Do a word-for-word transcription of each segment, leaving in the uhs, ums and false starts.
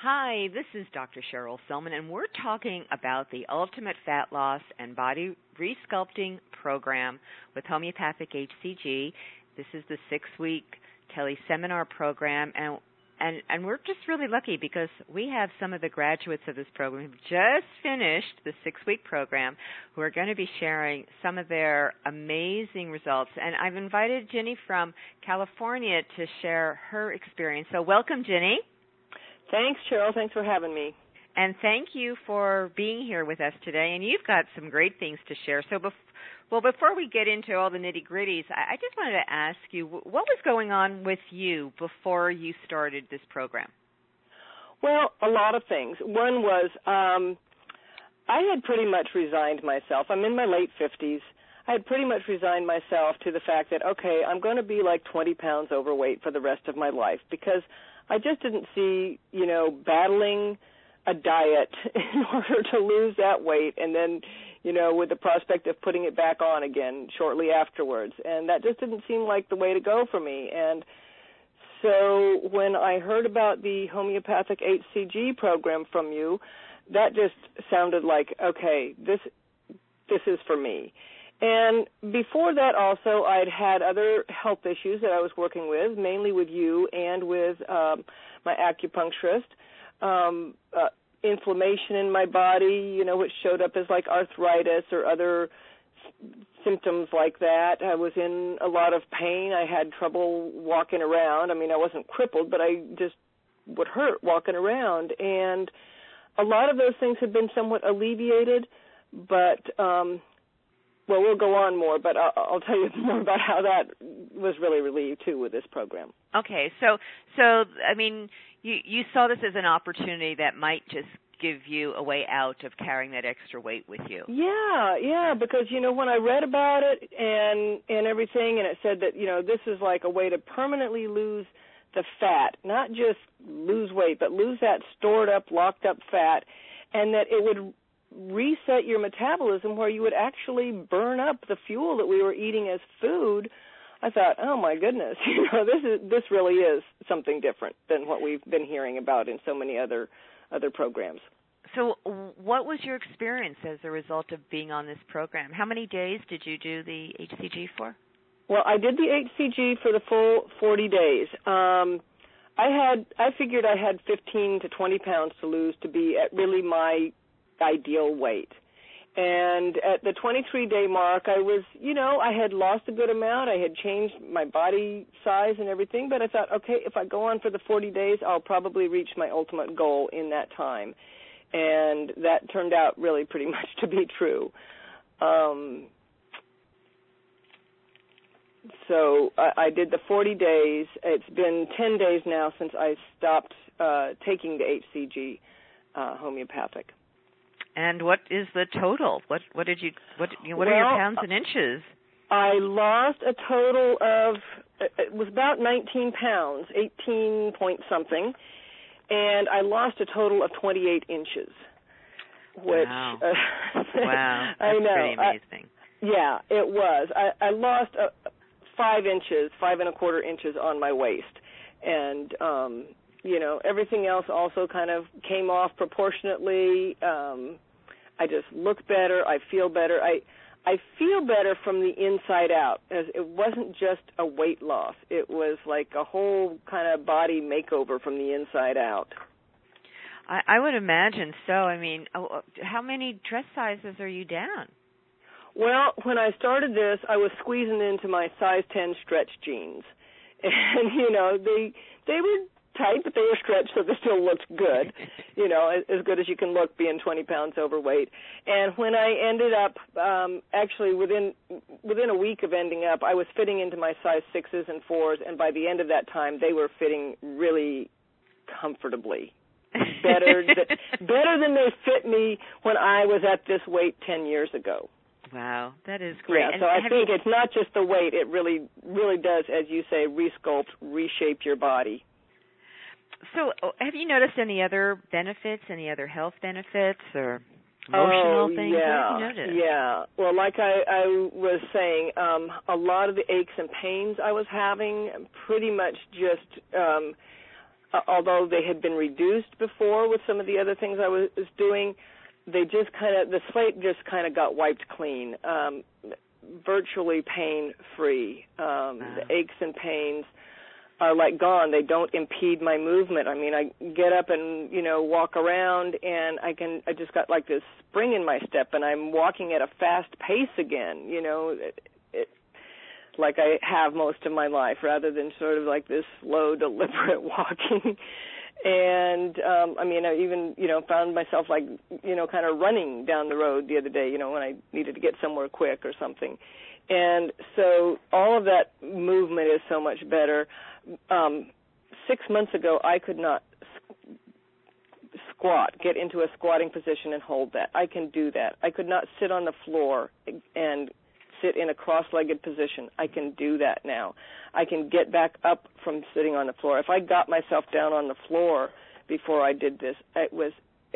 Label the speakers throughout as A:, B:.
A: Hi, this is Doctor Cheryl Selman, and we're talking about the Ultimate Fat Loss and Body Resculpting Program with Homeopathic H C G. This is the six-week teleseminar program, and and and we're just really lucky because we have some of the graduates of this program who just finished the six-week program who are going to be sharing some of their amazing results. And I've invited Ginny from California to share her experience. So welcome, Ginny.
B: Thanks, Cheryl. Thanks for having me.
A: And thank you for being here with us today. And you've got some great things to share. So, bef- well, before we get into all the nitty-gritties, I-, I just wanted to ask you, what was going on with you before you started this program?
B: Well, a lot of things. One was um, I had pretty much resigned myself. I'm in my late fifties. I had pretty much resigned myself to the fact that, okay, I'm going to be like twenty pounds overweight for the rest of my life because I just didn't see, you know, battling a diet in order to lose that weight and then, you know, with the prospect of putting it back on again shortly afterwards. And that just didn't seem like the way to go for me. And so when I heard about the Homeopathic H C G program from you, that just sounded like, okay, this this is for me. And before that also, I'd had other health issues that I was working with, mainly with you and with um, my acupuncturist, um, uh, inflammation in my body, you know, which showed up as like arthritis or other s- symptoms like that. I was in a lot of pain. I had trouble walking around. I mean, I wasn't crippled, but I just would hurt walking around. And a lot of those things had been somewhat alleviated, but um well, we'll go on more, but I'll, I'll tell you more about how that was really relieved, too, with this program.
A: Okay. So, so I mean, you, you saw this as an opportunity that might just give you a way out of carrying that extra weight with you.
B: Yeah, yeah, because, you know, when I read about it and, and everything, and it said that, you know, this is like a way to permanently lose the fat, not just lose weight, but lose that stored up, locked up fat, and that it would reset your metabolism where you would actually burn up the fuel that we were eating as food. I thought, oh my goodness, you know, this is this really is something different than what we've been hearing about in so many other other programs.
A: So what was your experience as a result of being on this program? How many days did you do the H C G for?
B: Well, I did the H C G for the full forty days. Um, I had I figured I had fifteen to twenty pounds to lose to be at really my ideal weight. And at the twenty-three day mark, I was, you know, I had lost a good amount. I had changed my body size and everything, but I thought, okay, if I go on for the forty days, I'll probably reach my ultimate goal in that time. And that turned out really pretty much to be true. Um, so I, I did the forty days. It's been ten days now since I stopped uh, taking the H C G uh, homeopathic.
A: And what is the total? What what did you what you know, what
B: well,
A: are your pounds and inches?
B: I lost a total of it was about nineteen pounds, eighteen point something, and I lost a total of twenty-eight inches. Which
A: wow,
B: uh,
A: wow, that's
B: I know.
A: pretty amazing.
B: I, yeah, it was. I, I lost uh, five inches, five and a quarter inches on my waist, and um, you know, everything else also kind of came off proportionately. Um, I just look better. I feel better. I I feel better from the inside out. As it wasn't just a weight loss. It was like a whole kind of body makeover from the inside out.
A: I, I would imagine so. I mean, how many dress sizes are you down?
B: Well, when I started this, I was squeezing into my size ten stretch jeans. And, you know, they they were tight, but they were stretched, so they still looked good, you know, as, as good as you can look being twenty pounds overweight. And when I ended up, um, actually within within a week of ending up, I was fitting into my size sixes and fours, and by the end of that time, they were fitting really comfortably. Better, th- better than they fit me when I was at this weight ten years ago.
A: Wow, that is great.
B: Yeah,
A: and
B: so I think
A: you...
B: it's not just the weight. It really, really does, as you say, resculpt, reshape your body.
A: So have you noticed any other benefits, any other health benefits or emotional
B: oh,
A: things?
B: Yeah,
A: what have you noticed?
B: yeah. Well, like I, I was saying, um, a lot of the aches and pains I was having pretty much just um, uh, although they had been reduced before with some of the other things I was, was doing, they just kind of, the slate just kind of got wiped clean, um, virtually pain-free. Um, wow. The aches and pains are like gone. They don't impede my movement. I mean, I get up and, you know, walk around, and I can, I just got like this spring in my step, and I'm walking at a fast pace again, you know, it, it, like I have most of my life, rather than sort of like this slow, deliberate walking. And, um, I mean, I even, you know, found myself like, you know, kind of running down the road the other day, you know, when I needed to get somewhere quick or something. And so all of that movement is so much better. Um, six months ago, I could not squat, get into a squatting position and hold that. I can do that. I could not sit on the floor and sit in a cross-legged position. I can do that now. I can get back up from sitting on the floor. If I got myself down on the floor before I did this, it was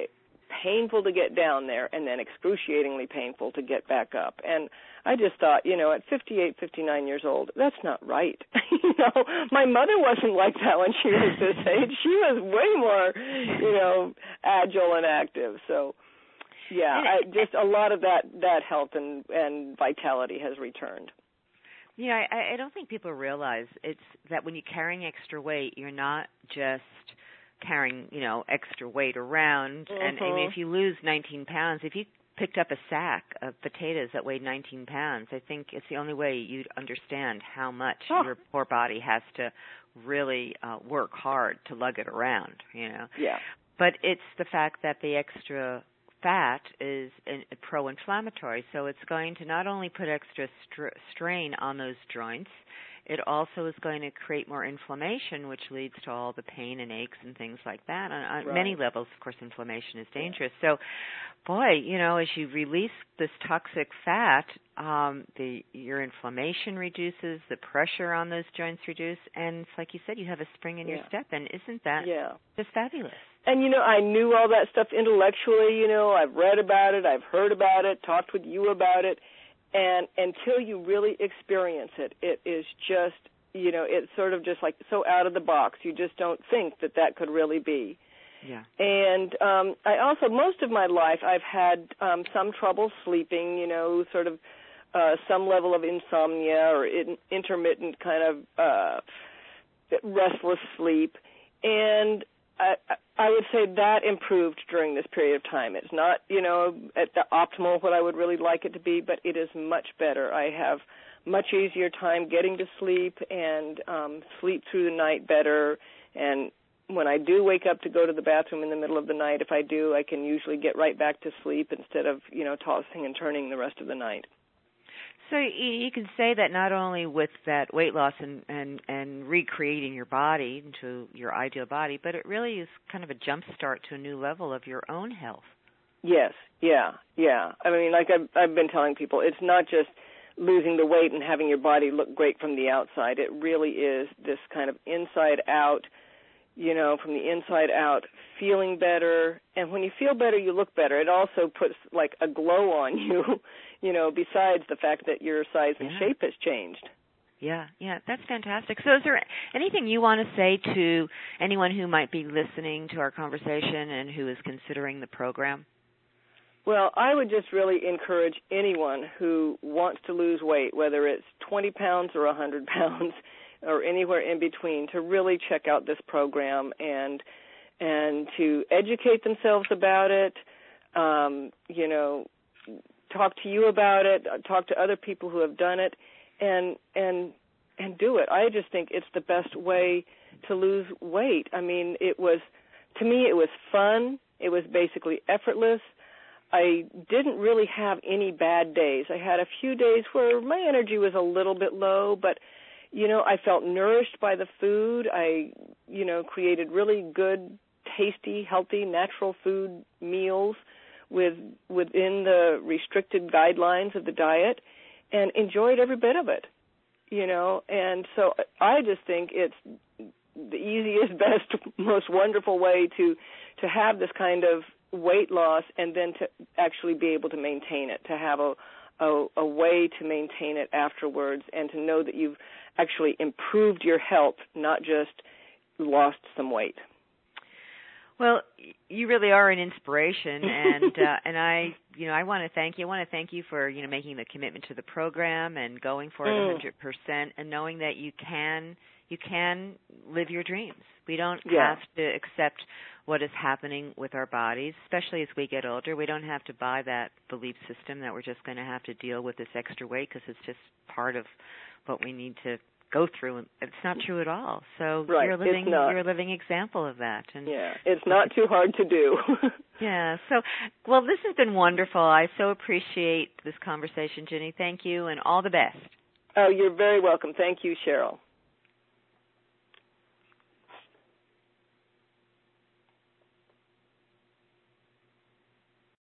B: painful to get down there and then excruciatingly painful to get back up. And I just thought, you know, at fifty-eight, fifty-nine years old, that's not right. You know, my mother wasn't like that when she was this age. She was way more, you know, agile and active. So, yeah, I, just a lot of that, that health and, and vitality has returned.
A: Yeah, I, I don't think people realize it's that when you're carrying extra weight, you're not just carrying, you know, extra weight around. Mm-hmm. And I mean, if you lose nineteen pounds, if you picked up a sack of potatoes that weighed nineteen pounds, I think it's the only way you'd understand how much oh. your poor body has to really uh, work hard to lug it around, you know.
B: Yeah.
A: But it's the fact that the extra fat is an, a pro-inflammatory, so it's going to not only put extra str- strain on those joints, it also is going to create more inflammation, which leads to all the pain and aches and things like that. On, on right. many levels, of course, inflammation is dangerous. Yeah. So, boy, you know, as you release this toxic fat, um, the your inflammation reduces, the pressure on those joints reduce, and it's like you said, you have a spring in yeah. your step, and isn't that
B: yeah.
A: just fabulous?
B: And, you know, I knew all that stuff intellectually, you know, I've read about it, I've heard about it, talked with you about it. And until you really experience it, it is just, you know, it's sort of just like so out of the box. You just don't think that that could really be.
A: Yeah.
B: And um, I also, most of my life, I've had um, some trouble sleeping, you know, sort of uh, some level of insomnia or in, intermittent kind of uh, restless sleep. And I, I would say that improved during this period of time. It's not, you know, at the optimal what I would really like it to be, but it is much better. I have much easier time getting to sleep and um, sleep through the night better. And when I do wake up to go to the bathroom in the middle of the night, if I do, I can usually get right back to sleep instead of, you know, tossing and turning the rest of the night.
A: So you can say that not only with that weight loss and, and, and recreating your body into your ideal body, but it really is kind of a jump start to a new level of your own health.
B: Yes, yeah, yeah. I mean, like I've, I've been telling people, it's not just losing the weight and having your body look great from the outside. It really is this kind of inside out, you know, from the inside out, feeling better. And when you feel better, you look better. It also puts like a glow on you, you know, besides the fact that your size and
A: yeah.
B: shape has changed.
A: Yeah, yeah, that's fantastic. So is there anything you want to say to anyone who might be listening to our conversation and who is considering the program?
B: Well, I would just really encourage anyone who wants to lose weight, whether it's twenty pounds or one hundred pounds, or anywhere in between, to really check out this program and and to educate themselves about it, um, you know, talk to you about it, talk to other people who have done it, and and and do it. I just think it's the best way to lose weight. I mean, it was, to me, it was fun. It was basically effortless. I didn't really have any bad days. I had a few days where my energy was a little bit low, but you know, I felt nourished by the food. I, you know, created really good, tasty, healthy, natural food meals with within the restricted guidelines of the diet and enjoyed every bit of it, you know. And so I just think it's the easiest, best, most wonderful way to, to have this kind of weight loss and then to actually be able to maintain it, to have a, a, a way to maintain it afterwards and to know that you've actually improved your health, not just lost some weight.
A: Well, you really are an inspiration, and uh, and I, you know, I want to thank you. I want to thank you for, you know, making the commitment to the program and going for it
B: mm.
A: one hundred percent, and knowing that you can you can live your dreams. We don't
B: yeah.
A: have to accept what is happening with our bodies, especially as we get older. We don't have to buy that belief system that we're just going to have to deal with this extra weight because it's just part of what we need to go through. It's not true at all. So
B: right.
A: you're living
B: it's not.
A: you're a living example of that. And
B: yeah, it's not too hard to do.
A: yeah. So, well, this has been wonderful. I so appreciate this conversation, Ginny. Thank you, and all the best.
B: Oh, you're very welcome. Thank you, Cheryl.